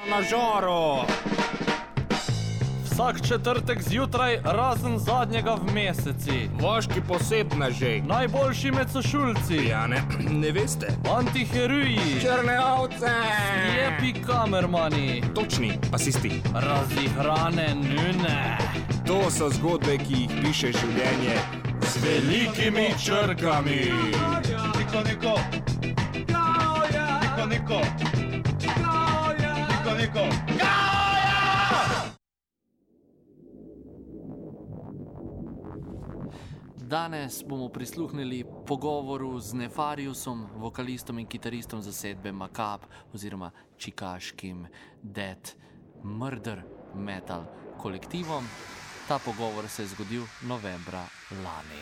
Na žaru! Vsak četrtek zjutraj, razen zadnjega v meseci. Moški posebneži. Najboljši med sošulci. Ja, ne veste. Antiheroji. Črne ovce. Slepi kamermani. Točni asisti. Razihrane nune. To so zgodbe, ki jih piše življenje z velikimi črkami. Niko. Danes bomo prisluhnili pogovoru z Nefariusom, vokalistom in kitaristom zasedbe Macabre oziroma čikaškim Death Murder Metal kolektivom. Ta pogovor se je zgodil novembra lani.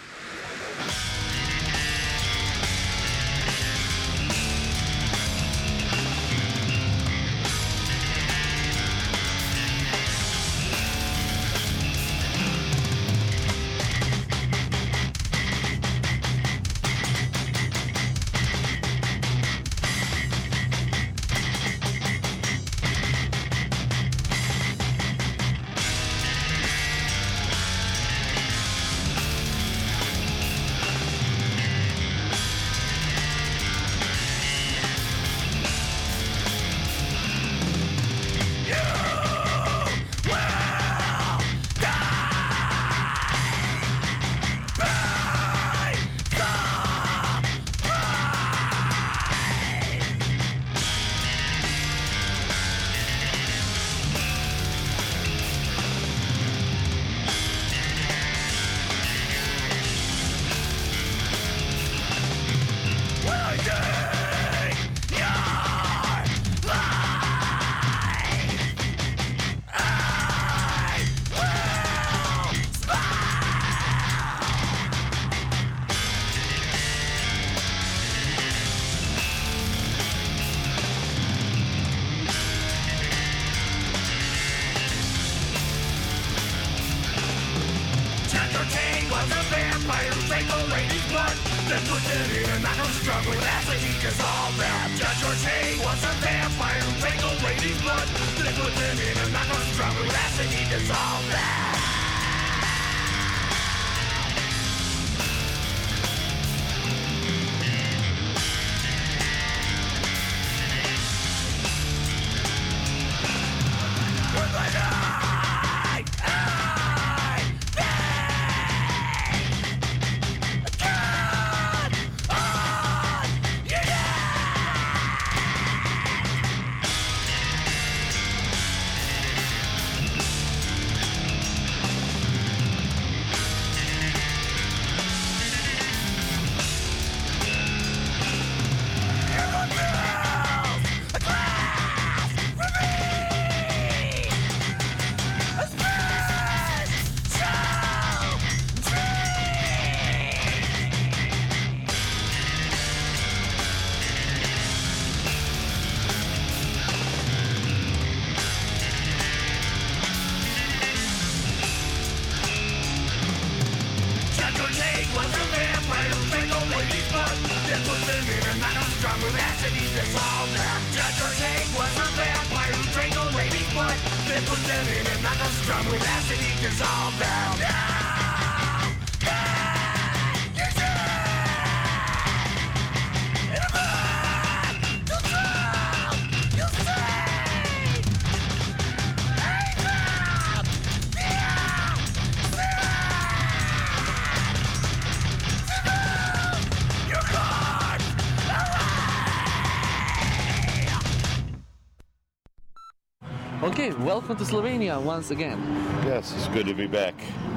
Okay, welcome to Slovenia once again. Yes, it's good to be back.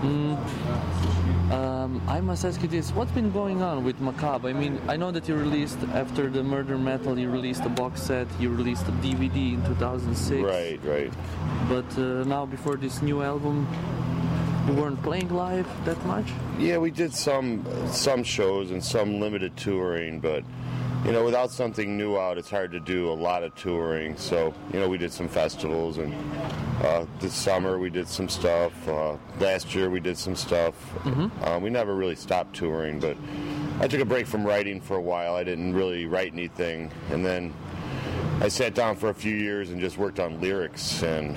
I must ask you this, what's been going on with Macabre? I mean, I know that you released, after the Murder Metal, you released a box set, you released a DVD in 2006. Right. But now, before this new album, you weren't playing live that much? Yeah, we did some shows and some limited touring, but you know, without something new out, it's hard to do a lot of touring. So, you know, we did some festivals, and this summer we did some stuff. Last year we did some stuff. We never really stopped touring, but I took a break from writing for a while. I didn't really write anything, and then I sat down for a few years and just worked on lyrics, and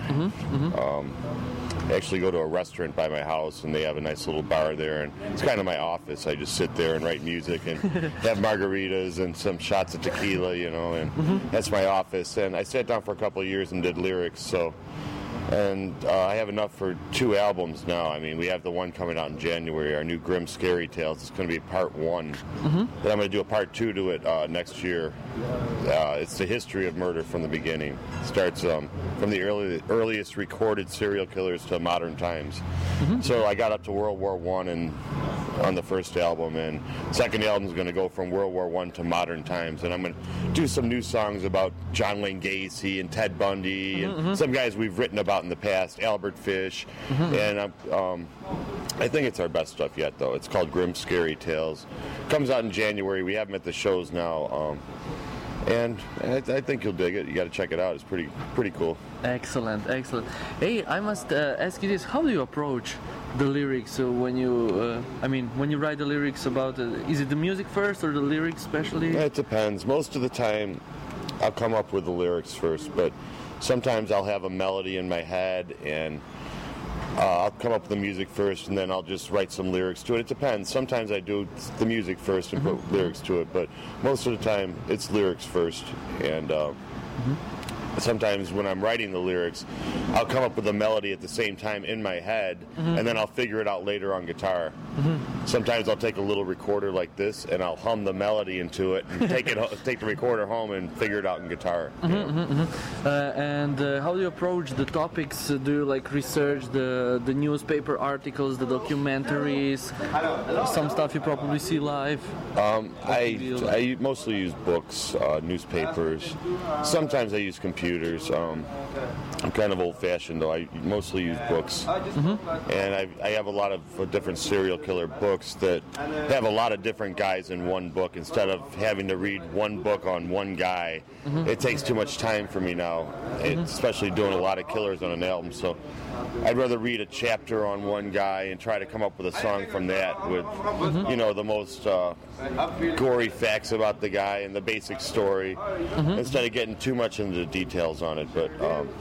I actually go to a restaurant by my house, and they have a nice little bar there, and it's kind of my office. I just sit there and write music and have margaritas and some shots of tequila, you know, and that's my office. And I sat down for a couple of years and did lyrics, so. And I have enough for 2 albums now. I mean, we have the one coming out in January, our new Grim Scary Tales. It's going to be part 1. Then I'm going to do a part 2 to it next year. It's the history of murder from the beginning. It starts from the earliest recorded serial killers to modern times. So I got up to World War I on the first album, and second album is going to go from World War I to modern times. And I'm going to do some new songs about John Wayne Gacy and Ted Bundy and some guys we've written about in the past, Albert Fish, and I think it's our best stuff yet, though. It's called Grim Scary Tales. Comes out in January. We have them at the shows now, and I think you'll dig it. You got to check it out. It's pretty cool. Excellent. Hey, I must ask you this: how do you approach the lyrics? So when you, when you write the lyrics about, is it the music first or the lyrics especially? It depends. Most of the time, I'll come up with the lyrics first, but sometimes I'll have a melody in my head, and I'll come up with the music first, and then I'll just write some lyrics to it. It depends. Sometimes I do the music first and put lyrics to it, but most of the time it's lyrics first. And sometimes when I'm writing the lyrics, I'll come up with a melody at the same time in my head, and then I'll figure it out later on guitar. Sometimes I'll take a little recorder like this, and I'll hum the melody into it, and take the recorder home and figure it out in guitar. And how do you approach the topics? Do you like research the newspaper articles, the documentaries, some stuff you probably see live? I mostly use books, newspapers. Sometimes I use computers. I'm kind of old-fashioned, though. I mostly use books. And I have a lot of different serial killer books that have a lot of different guys in one book. Instead of having to read one book on one guy, it takes too much time for me now, especially doing a lot of killers on an album. So I'd rather read a chapter on one guy and try to come up with a song from that with, the most gory facts about the guy and the basic story, instead of getting too much into the details on it. But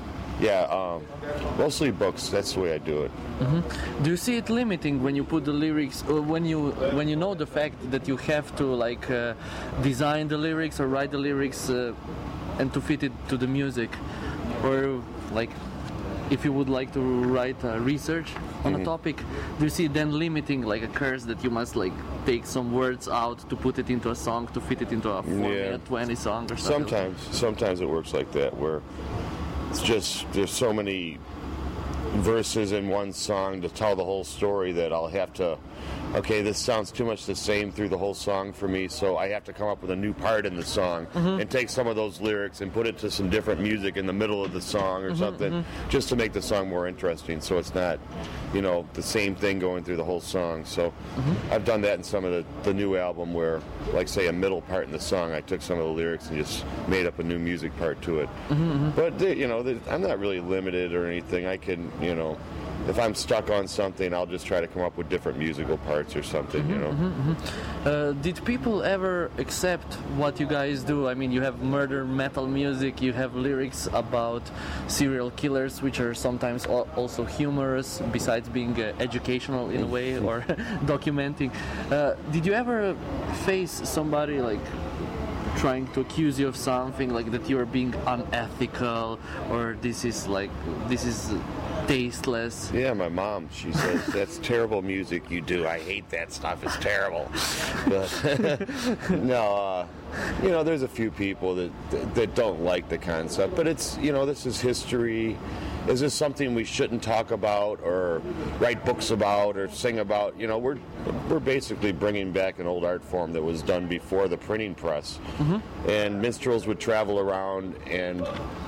mostly books. That's the way I do it. Do you see it limiting when you put the lyrics, or when you know the fact that you have to design the lyrics or write the lyrics and to fit it to the music, or if you would like to write research on a topic, do you see then limiting a curse that you must take some words out to put it into a song, to fit it into a 4-minute 20 song or something? Sometimes it works like that, where it's just there's so many verses in one song to tell the whole story that I'll have to, this sounds too much the same through the whole song for me, so I have to come up with a new part in the song and take some of those lyrics and put it to some different music in the middle of the song or something, just to make the song more interesting, so it's not, the same thing going through the whole song. So I've done that in some of the new album where, say, a middle part in the song, I took some of the lyrics and just made up a new music part to it. But, I'm not really limited or anything. I can, if I'm stuck on something, I'll just try to come up with different musical parts or something, Did people ever accept what you guys do? I mean, you have murder metal music, you have lyrics about serial killers, which are sometimes also humorous, besides being educational in a way, or documenting. Did you ever face somebody trying to accuse you of something, that you're being unethical, or this is tasteless? Yeah, my mom, she says, that's terrible music you do. I hate that stuff. It's terrible. But no, there's a few people that don't like the concept. But it's, this is history. Is this something we shouldn't talk about or write books about or sing about? We're basically bringing back an old art form that was done before the printing press. And minstrels would travel around and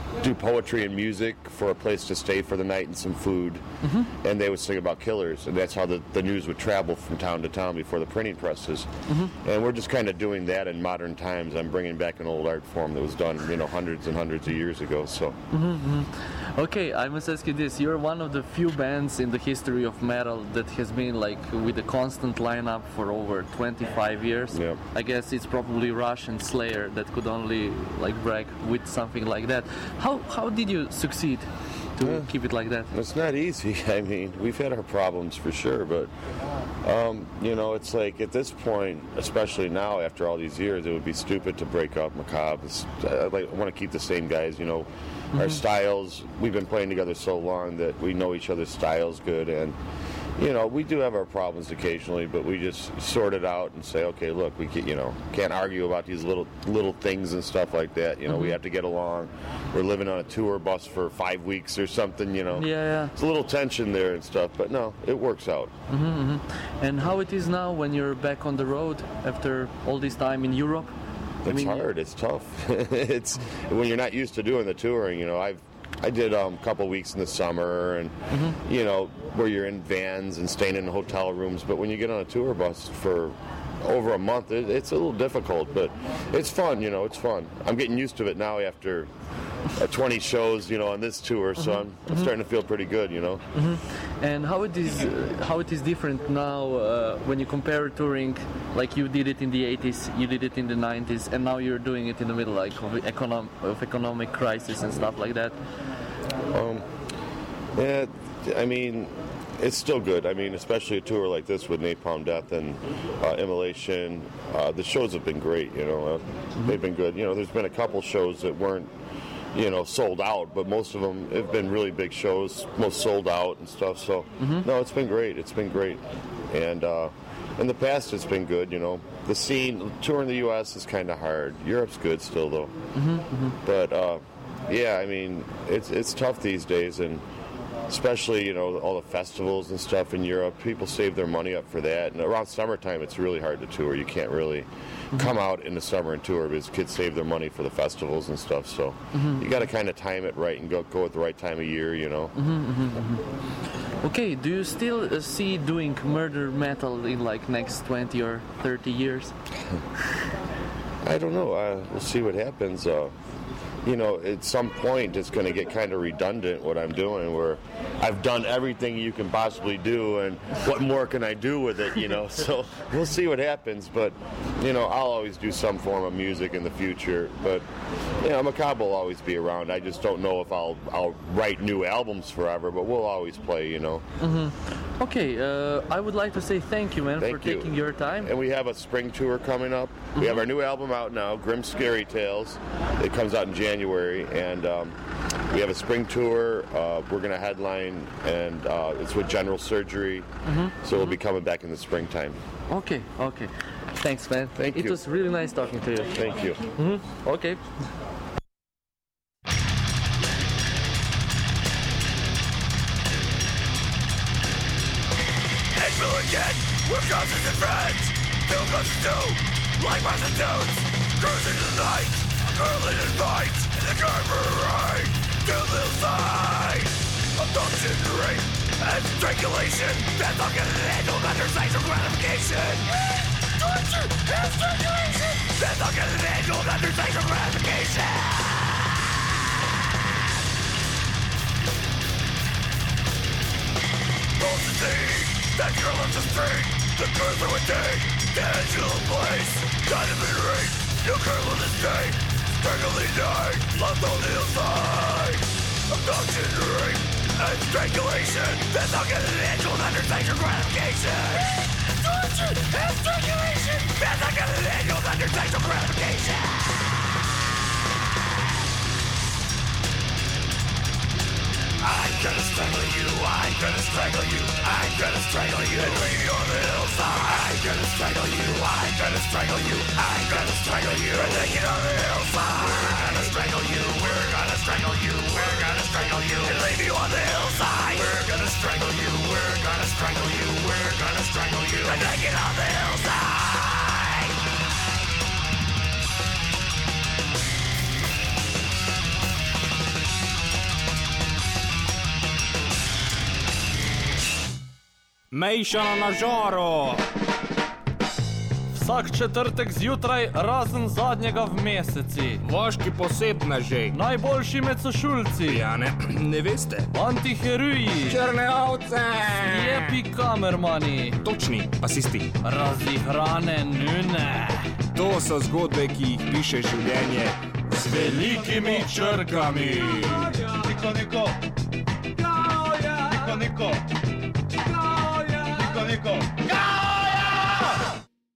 do poetry and music for a place to stay for the night and some food, and they would sing about killers, and that's how the news would travel from town to town before the printing presses. And we're just kind of doing that in modern times. I'm bringing back an old art form that was done, hundreds and hundreds of years ago. So. Okay, I must ask you this: you're one of the few bands in the history of metal that has been like with a constant lineup for over 25 years. Yeah. I guess it's probably Rush and Slayer that could only like brag with something like that. How did you succeed to keep it like that? It's not easy. I mean, we've had our problems for sure, but it's like at this point, especially now after all these years, it would be stupid to break up Macabre. I want to keep the same guys. Our styles. We've been playing together so long that we know each other's styles good, and we do have our problems occasionally, but we just sort it out and say, okay, look, we can't argue about these little things and stuff like that. We have to get along. We're living on a tour bus for 5 weeks or something. Yeah. It's a little tension there and stuff, but no, it works out. And how it is now when you're back on the road after all this time in Europe? It's hard. It's tough. It's when you're not used to doing the touring. I did a couple weeks in the summer, and where you're in vans and staying in hotel rooms. But when you get on a tour bus for over a month, it's a little difficult. But it's fun. It's fun. I'm getting used to it now after 20 shows, on this tour. So I'm starting to feel pretty good. And how it is different now when you compare touring, like you did it in the 80s, you did it in the 90s, and now you're doing it in the middle of economic crisis and stuff like that. Yeah, I mean, it's still good. I mean, especially a tour like this with Napalm Death and Immolation. The shows have been great. They've been good. There's been a couple shows that weren't sold out, but most of them have been really big shows, most sold out and stuff. So, no, it's been great. It's been great. And in the past, it's been good. The scene, touring the U.S. is kind of hard. Europe's good still, though. But, yeah, I mean, it's tough these days, and especially, all the festivals and stuff in Europe, people save their money up for that. And around summertime, it's really hard to tour. You can't really come out in the summer and tour because kids save their money for the festivals and stuff. So you got to kind of time it right and go at the right time of year, Okay, do you still see doing murder metal in like next 20 or 30 years? I don't know. We'll see what happens. At some point it's going to get kind of redundant what I'm doing, where I've done everything you can possibly do, and what more can I do with it, So we'll see what happens, but, I'll always do some form of music in the future, but, Macabre will always be around. I just don't know if I'll write new albums forever, but we'll always play, Okay, I would like to say thank you, man, for taking your time. And we have a spring tour coming up. We have our new album out now, Grim Scary Tales. It comes out in January, and we have a spring tour. We're going to headline, and it's with General Surgery, so we'll be coming back in the springtime. Okay. Thanks, man. Thank you. It was really nice talking to you. Thank you. Okay. Again, we're cousins and friends. Two cousins too, like prostitutes. Cruising in the night, curling in fights in the carburetor. Two little sides, abduction, rape, and strangulation. Death on getting handled under sexual gratification. Torture and strangulation. Death on getting handled under sexual gratification. Rolls the thing. That girl on the street, the girls are within the angel place. Diamond ring, your girl on the state. Strangling night, love on the hillside. Abduction, rape, and strangulation. That's not getting an angel under sexual gratification. Torture and strangulation. That's not getting an angel under sexual gratification. I'm gonna strangle you, I'm gonna strangle you, I'm gonna strangle you and leave you on the hillside. I'm gonna strangle you, I'm gonna strangle you, I'm gonna strangle you and leave you on the hillside. We're gonna strangle you, we're gonna strangle you, we're gonna strangle you and leave you on the hillside. We're gonna strangle you, we're gonna strangle you, we're gonna strangle you and leave you on the hillside. Mejšana na žaru. Vsak četrtek zjutraj, razen zadnjega v meseci. Vaški posebneži. Najboljši med sošulci. Ja, ne veste. Antiheroji. Črne ovce. Lepi kamermani. Točni asisti. Razihrane nune. To so zgodbe, ki jih piše življenje z velikimi črkami. Niko.